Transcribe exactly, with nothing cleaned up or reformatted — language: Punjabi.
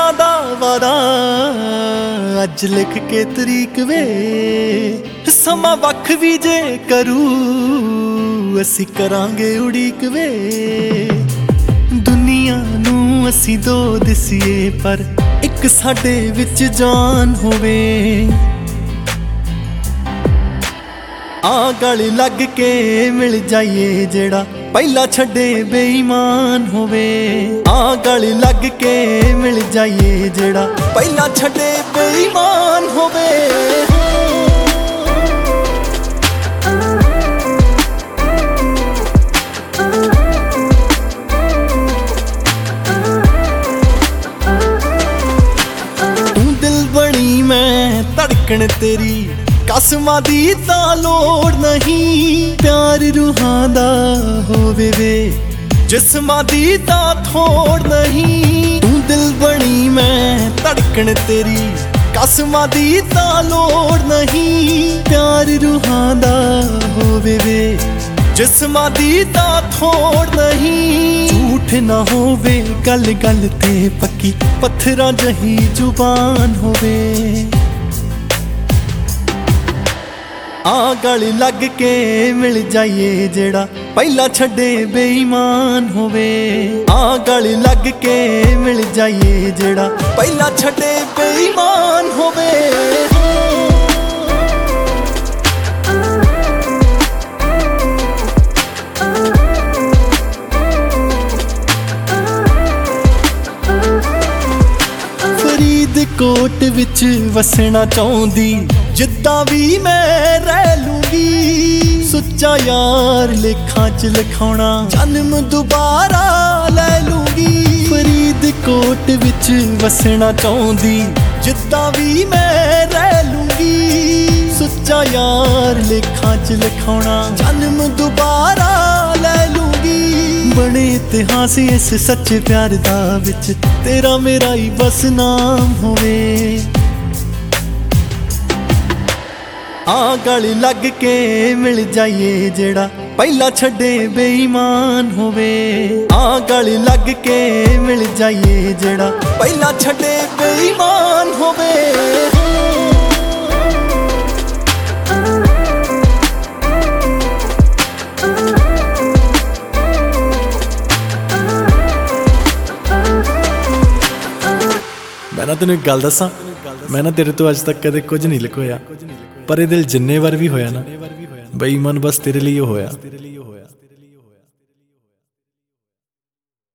ਦਿਨਾਂ ਦਾ ਵਾਦਾ ਅੱਜ ਲਿਖ ਕੇ ਤਰੀਕ ਵੇ ਸਮਾਂ ਵੱਖ ਵੀ ਜੇ ਕਰੂ ਅਸੀਂ ਕਰਾਂਗੇ ਉਡੀਕ ਵੇ ਦੁਨੀਆ ਨੂੰ ਅਸੀਂ ਦੋ ਦਿਸੀਏ ਪਰ ਇੱਕ ਸਾਡੇ ਵਿੱਚ ਜਾਨ ਹੋਵੇ ਆ ਗਲ ਲੱਗ ਕੇ ਮਿਲ ਜਾਈਏ ਜਿਹੜਾ ਪਹਿਲਾਂ ਛੱਡੇ ਬੇਈਮਾਨ ਹੋਵੇ ਆ ਗਲ ਲੱਗ ਕੇ ਮਿਲ ਜਾਈਏ ਜਿਹੜਾ ਪਹਿਲਾਂ ਛੱਡੇ ਬੇਈਮਾਨ ਹੋਵੇ ਤੂੰ ਦਿਲ ਬਣੀ ਮੈਂ ਧੜਕਣ ਤੇਰੀ ਕਸਮਾਂ ਦੀ ਤਾਂ ਲੋੜ ਨਹੀਂ ਪਿਆਰ ਰੂਹਾਂ ਦਾ ਹੋਵੇ ਵੇ ਜਿਸਮਾਂ ਦੀ ਤਾਂ ਥੋੜ ਨਹੀਂ ਤੂੰ ਦਿਲ ਬਣੀ ਮੈਂ ਧੜਕਣ ਤੇਰੀ ਕਸਮਾਂ ਦੀ ਤਾਂ ਲੋੜ ਨਹੀਂ ਪਿਆਰ ਰੂਹਾਂ ਦਾ ਹੋਵੇ ਵੇ ਜਿਸਮਾਂ ਦੀ ਤਾਂ ਥੋੜ ਨਹੀਂ ਝੂਠ ਨਾ ਹੋਵੇ ਗੱਲ ਗੱਲ ਤੇ ਪੱਕੀ ਪੱਥਰਾਂ ਜਹੀ ਜ਼ੁਬਾਨ ਹੋਵੇ ਆ ਗਲ ਲੱਗ ਕੇ ਮਿਲ ਜਾਈਏ ਜਿਹੜਾ ਪਹਿਲਾਂ ਛੱਡੇ ਬੇਈਮਾਨ ਹੋਵੇ ਆ ਗਲ ਲੱਗ ਕੇ ਮਿਲ ਜਾਈਏ ਜਿਹੜਾ ਪਹਿਲਾਂ ਛੱਡੇ ਬੇਈਮਾਨ ਹੋਵੇ ਫਰੀਦਕੋਟ ਵਿੱਚ ਵਸਣਾ ਚਾਹੁੰਦੀ ਜਿੱਦਾਂ ਵੀ ਮੈਂ ਰਹਿ ਲੂੰਗੀ ਸੁੱਚਾ ਯਾਰ ਲੇਖਾਂ ਚ ਲਿਖਾਉਣਾ ਜਨਮ ਦੁਬਾਰਾ ਲੈ ਲੂੰਗੀ ਫਰੀਦਕੋਟ ਵਿੱਚ ਵਸਣਾ ਚਾਹੁੰਦੀ ਜਿੱਦਾਂ ਵੀ ਮੈਂ ਰਹਿ ਲੂੰਗੀ ਸੁੱਚਾ ਯਾਰ ਲੇਖਾਂ ਚ ਲਿਖਾਉਣਾ ਜਨਮ ਦੁਬਾਰਾ ਲੈ ਲੂੰਗੀ ਬਣੇ ਇਤਿਹਾਸ ਇਸ ਸੱਚੇ ਪਿਆਰ ਦਾ ਵਿੱਚ ਤੇਰਾ ਮੇਰਾ ਹੀ ਬਸ ਨਾਮ ਹੋਵੇ ਆ ਗਲ ਲੱਗ ਕੇ ਮਿਲ ਜਾਈਏ ਜਿਹੜਾ ਪਹਿਲਾਂ ਛੱਡੇ ਬੇਈਮਾਨ ਹੋਵੇ ਆ ਗਲ ਲੱਗ ਕੇ ਮਿਲ ਜਾਈਏ ਜਿਹੜਾ ਪਹਿਲਾਂ ਛੱਡੇ ਬੇਈਮਾਨ ਹੋਵੇ ਮੈਂ ਨਾ ਤੈਨੂੰ ਇੱਕ ਗੱਲ ਦੱਸਾਂ ਮੈਂ ਨਾ ਤੇਰੇ ਤੋਂ ਅੱਜ ਤੱਕ ਕਦੇ ਕੁਝ ਨਹੀਂ ਲੁਕੋਇਆ ਪਰ ਇਹ ਦਿਲ ਜਿੰਨੇ ਵਾਰ ਵੀ ਹੋਇਆ ਨਾ ਬੇਈਮਾਨ ਬਸ ਤੇਰੇ ਲਈ ਹੋਇਆ।